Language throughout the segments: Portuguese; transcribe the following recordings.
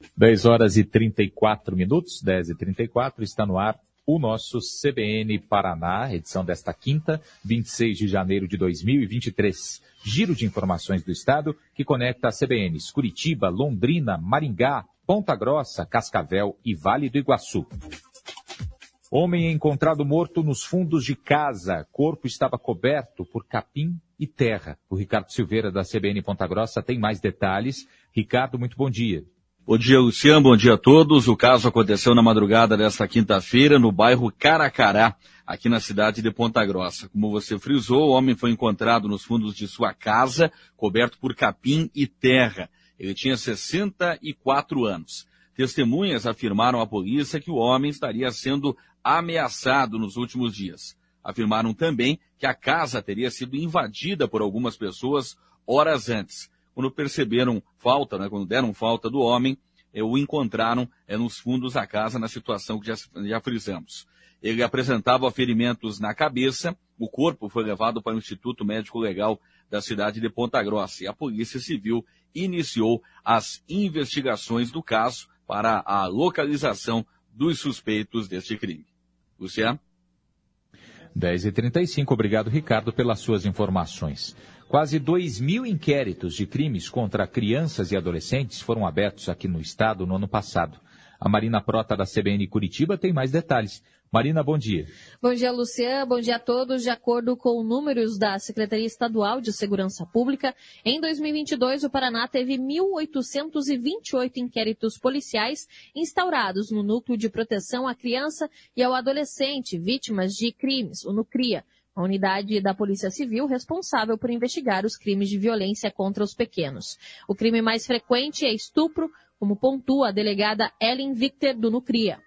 10 horas e 34 minutos, 10h34, está no ar o nosso CBN Paraná, edição desta quinta, 26 de janeiro de 2023. Giro de informações do estado que conecta as CBNs Curitiba, Londrina, Maringá, Ponta Grossa, Cascavel e Vale do Iguaçu. Homem é encontrado morto nos fundos de casa. Corpo estava coberto por capim e terra. O Ricardo Silveira, da CBN Ponta Grossa, tem mais detalhes. Ricardo, muito bom dia. Bom dia, Luciano. Bom dia a todos. O caso aconteceu na madrugada desta quinta-feira no bairro Caracará, aqui na cidade de Ponta Grossa. Como você frisou, o homem foi encontrado nos fundos de sua casa, coberto por capim e terra. Ele tinha 64 anos. Testemunhas afirmaram à polícia que o homem estaria sendo ameaçado nos últimos dias. Afirmaram também que a casa teria sido invadida por algumas pessoas horas antes. Quando perceberam falta, quando deram falta do homem, o encontraram nos fundos da casa, na situação que já frisamos. Ele apresentava ferimentos na cabeça, o corpo foi levado para o Instituto Médico Legal da cidade de Ponta Grossa e a Polícia Civil iniciou as investigações do caso para a localização dos suspeitos deste crime. Luciano? 10h35, obrigado, Ricardo, pelas suas informações. Quase 2.000 inquéritos de crimes contra crianças e adolescentes foram abertos aqui no estado no ano passado. A Marina Prota, da CBN Curitiba, tem mais detalhes. Marina, bom dia. Bom dia, Luciano. Bom dia a todos. De acordo com números da Secretaria Estadual de Segurança Pública, em 2022 o Paraná teve 1.828 inquéritos policiais instaurados no Núcleo de Proteção à Criança e ao Adolescente vítimas de crimes, o NUCRIA, a unidade da Polícia Civil responsável por investigar os crimes de violência contra os pequenos. O crime mais frequente é estupro, como pontua a delegada Ellen Victor do NUCRIA.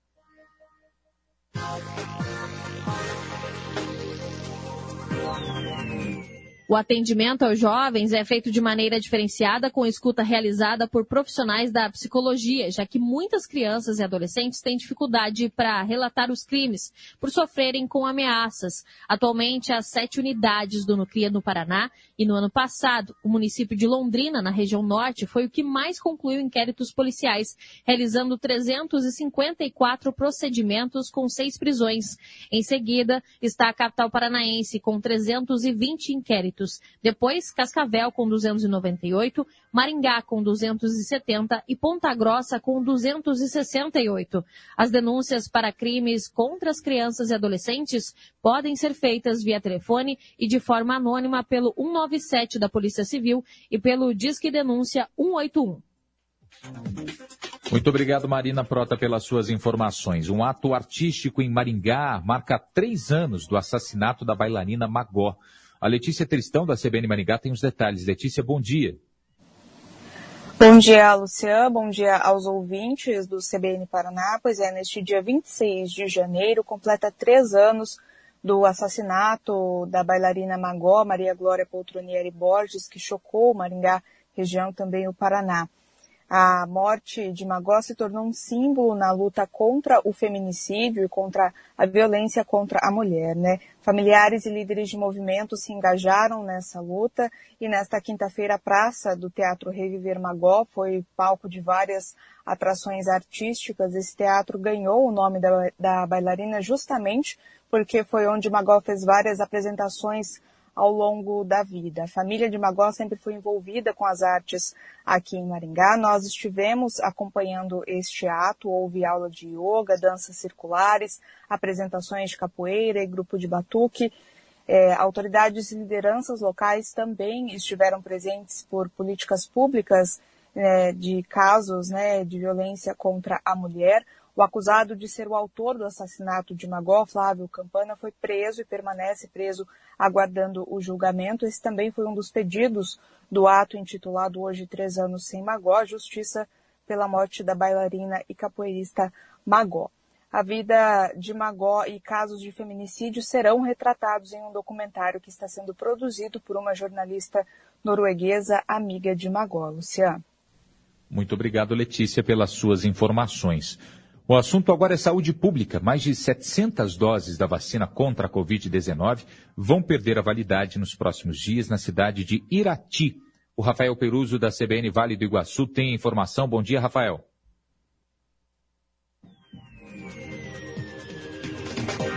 O atendimento aos jovens é feito de maneira diferenciada, com escuta realizada por profissionais da psicologia, já que muitas crianças e adolescentes têm dificuldade para relatar os crimes, por sofrerem com ameaças. Atualmente, há 7 unidades do NUCRIA no Paraná e no ano passado, o município de Londrina, na região norte, foi o que mais concluiu inquéritos policiais, realizando 354 procedimentos com 6 prisões. Em seguida, está a capital paranaense, com 320 inquéritos. Depois, Cascavel com 298, Maringá com 270 e Ponta Grossa com 268. As denúncias para crimes contra as crianças e adolescentes podem ser feitas via telefone e de forma anônima pelo 197 da Polícia Civil e pelo Disque Denúncia 181. Muito obrigado, Marina Prota, pelas suas informações. Um ato artístico em Maringá marca 3 anos do assassinato da bailarina Magó. A Letícia Tristão, da CBN Maringá, tem os detalhes. Letícia, bom dia. Bom dia, Luciano. Bom dia aos ouvintes do CBN Paraná. Pois é, neste dia 26 de janeiro, completa 3 anos do assassinato da bailarina Magó, Maria Glória Poltronieri Borges, que chocou Maringá, região também o Paraná. A morte de Magó se tornou um símbolo na luta contra o feminicídio e contra a violência contra a mulher, né? Familiares e líderes de movimento se engajaram nessa luta e nesta quinta-feira a praça do Teatro Reviver Magó foi palco de várias atrações artísticas. Esse teatro ganhou o nome da bailarina justamente porque foi onde Magó fez várias apresentações ao longo da vida. A família de Magó sempre foi envolvida com as artes aqui em Maringá. Nós estivemos acompanhando este ato, houve aula de yoga, danças circulares, apresentações de capoeira e grupo de batuque. Autoridades e lideranças locais também estiveram presentes por políticas públicas de casos de violência contra a mulher. O acusado de ser o autor do assassinato de Magó, Flávio Campana, foi preso e permanece preso aguardando o julgamento. Esse também foi um dos pedidos do ato intitulado Hoje 3 anos sem Magó, Justiça pela morte da bailarina e capoeirista Magó. A vida de Magó e casos de feminicídio serão retratados em um documentário que está sendo produzido por uma jornalista norueguesa amiga de Magó. Luciano. Muito obrigado, Letícia, pelas suas informações. O assunto agora é saúde pública. Mais de 700 doses da vacina contra a Covid-19 vão perder a validade nos próximos dias na cidade de Irati. O Rafael Peruso, da CBN Vale do Iguaçu, tem informação. Bom dia, Rafael.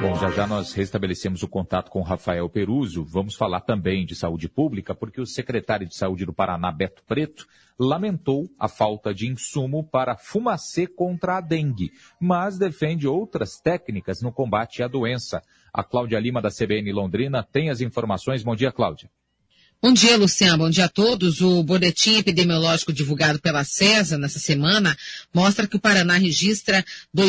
Bom, já nós restabelecemos o contato com o Rafael Peruzzo. Vamos falar também de saúde pública, porque o secretário de Saúde do Paraná, Beto Preto, lamentou a falta de insumo para fumacê contra a dengue, mas defende outras técnicas no combate à doença. A Cláudia Lima, da CBN Londrina, tem as informações. Bom dia, Cláudia. Bom dia, Luciano. Bom dia a todos. O boletim epidemiológico divulgado pela CESA nessa semana mostra que o Paraná registra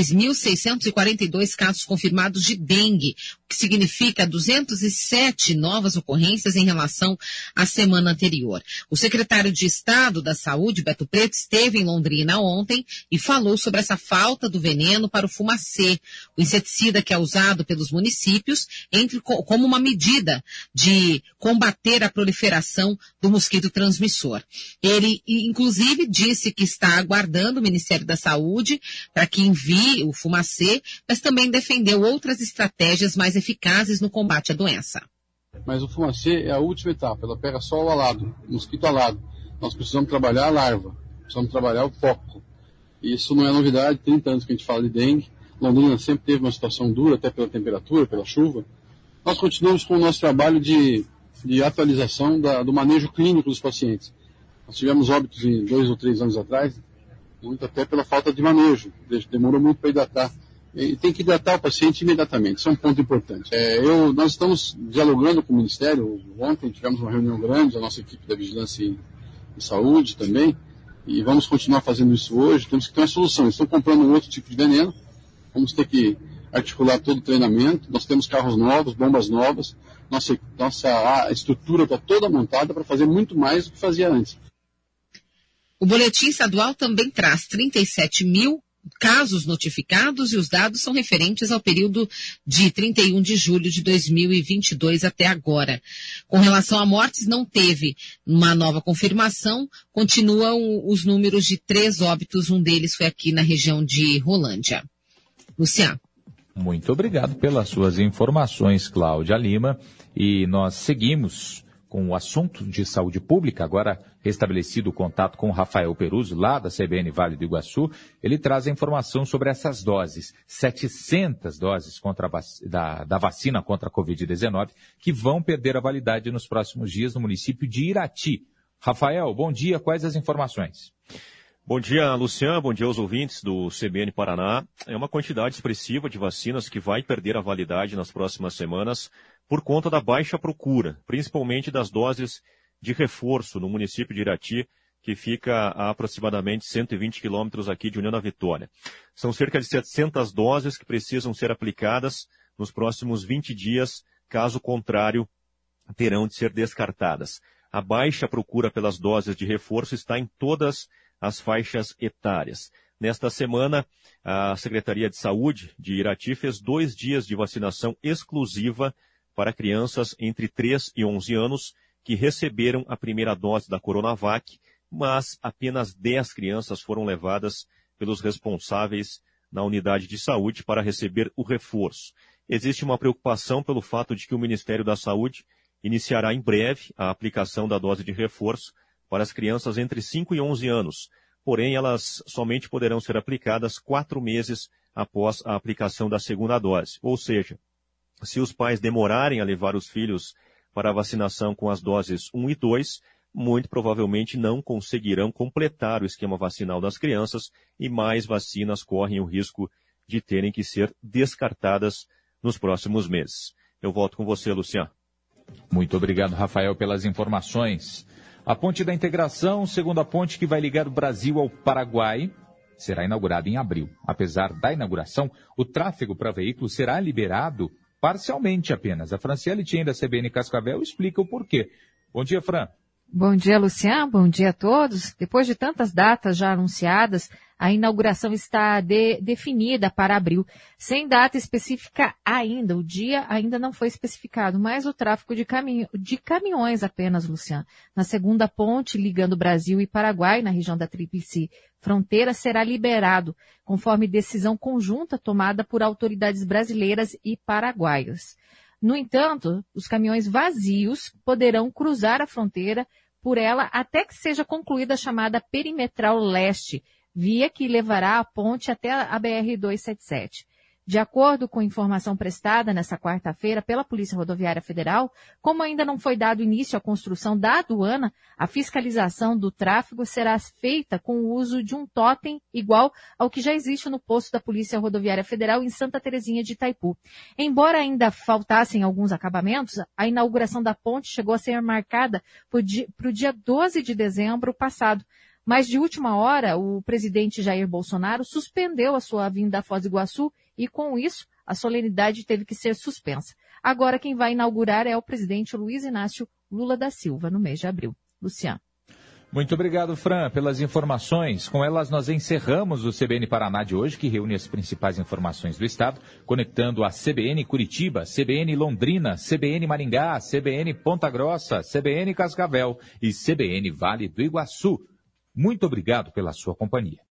2.642 casos confirmados de dengue, o que significa 207 novas ocorrências em relação à semana anterior. O secretário de Estado da Saúde, Beto Preto, esteve em Londrina ontem e falou sobre essa falta do veneno para o fumacê, o inseticida que é usado pelos municípios como uma medida de combater a proliferação do mosquito transmissor. Ele, inclusive, disse que está aguardando o Ministério da Saúde para que envie o fumacê, mas também defendeu outras estratégias mais eficazes no combate à doença. Mas o fumacê é a última etapa, ela pega só o alado, o mosquito alado. Nós precisamos trabalhar a larva, precisamos trabalhar o foco. E isso não é novidade, 30 anos que a gente fala de dengue. Londrina sempre teve uma situação dura, até pela temperatura, pela chuva. Nós continuamos com o nosso trabalho de atualização do manejo clínico dos pacientes. Nós tivemos óbitos em 2 ou 3 anos atrás, muito até pela falta de manejo, demorou muito para hidratar. E tem que hidratar o paciente imediatamente, isso é um ponto importante. Nós estamos dialogando com o Ministério, ontem tivemos uma reunião grande, a nossa equipe da Vigilância e Saúde também, e vamos continuar fazendo isso hoje, temos que ter uma solução. Eles estão comprando um outro tipo de veneno, vamos ter que articular todo o treinamento, nós temos carros novos, bombas novas, nossa estrutura está toda montada para fazer muito mais do que fazia antes. O boletim estadual também traz 37 mil casos notificados e os dados são referentes ao período de 31 de julho de 2022 até agora. Com relação a mortes, não teve uma nova confirmação, continuam os números de 3 óbitos, um deles foi aqui na região de Rolândia. Luciano. Muito obrigado pelas suas informações, Cláudia Lima. E nós seguimos com o assunto de saúde pública, agora restabelecido o contato com o Rafael Peruzzo, lá da CBN Vale do Iguaçu. Ele traz a informação sobre essas doses, 700 doses da vacina contra a Covid-19, que vão perder a validade nos próximos dias no município de Irati. Rafael, bom dia, quais as informações? Bom dia, Luciano. Bom dia aos ouvintes do CBN Paraná. É uma quantidade expressiva de vacinas que vai perder a validade nas próximas semanas por conta da baixa procura, principalmente das doses de reforço no município de Irati, que fica a aproximadamente 120 quilômetros aqui de União da Vitória. São cerca de 700 doses que precisam ser aplicadas nos próximos 20 dias, caso contrário, terão de ser descartadas. A baixa procura pelas doses de reforço está em todas as faixas etárias. Nesta semana, a Secretaria de Saúde de Irati fez 2 dias de vacinação exclusiva para crianças entre 3 e 11 anos que receberam a primeira dose da Coronavac, mas apenas 10 crianças foram levadas pelos responsáveis na unidade de saúde para receber o reforço. Existe uma preocupação pelo fato de que o Ministério da Saúde iniciará em breve a aplicação da dose de reforço para as crianças entre 5 e 11 anos, porém elas somente poderão ser aplicadas 4 meses após a aplicação da segunda dose. Ou seja, se os pais demorarem a levar os filhos para a vacinação com as doses 1 e 2, muito provavelmente não conseguirão completar o esquema vacinal das crianças e mais vacinas correm o risco de terem que ser descartadas nos próximos meses. Eu volto com você, Luciano. Muito obrigado, Rafael, pelas informações. A Ponte da Integração, segunda ponte que vai ligar o Brasil ao Paraguai, será inaugurada em abril. Apesar da inauguração, o tráfego para veículos será liberado parcialmente apenas. A Franciele Tien, da CBN Cascavel, explica o porquê. Bom dia, Fran. Bom dia, Luciano. Bom dia a todos. Depois de tantas datas já anunciadas, a inauguração está definida para abril, sem data específica ainda. O dia ainda não foi especificado, mas o tráfego de caminhões apenas, Luciano, na segunda ponte ligando Brasil e Paraguai, na região da Tríplice Fronteira, será liberado, conforme decisão conjunta tomada por autoridades brasileiras e paraguaias. No entanto, os caminhões vazios poderão cruzar a fronteira por ela até que seja concluída a chamada Perimetral Leste, via que levará a ponte até a BR-277. De acordo com informação prestada nesta quarta-feira pela Polícia Rodoviária Federal, como ainda não foi dado início à construção da aduana, a fiscalização do tráfego será feita com o uso de um totem igual ao que já existe no posto da Polícia Rodoviária Federal em Santa Terezinha de Itaipu. Embora ainda faltassem alguns acabamentos, a inauguração da ponte chegou a ser marcada para o dia 12 de dezembro passado. Mas de última hora, o presidente Jair Bolsonaro suspendeu a sua vinda a Foz do Iguaçu e, com isso, a solenidade teve que ser suspensa. Agora, quem vai inaugurar é o presidente Luiz Inácio Lula da Silva, no mês de abril. Luciano. Muito obrigado, Fran, pelas informações. Com elas, nós encerramos o CBN Paraná de hoje, que reúne as principais informações do Estado, conectando a CBN Curitiba, CBN Londrina, CBN Maringá, CBN Ponta Grossa, CBN Cascavel e CBN Vale do Iguaçu. Muito obrigado pela sua companhia.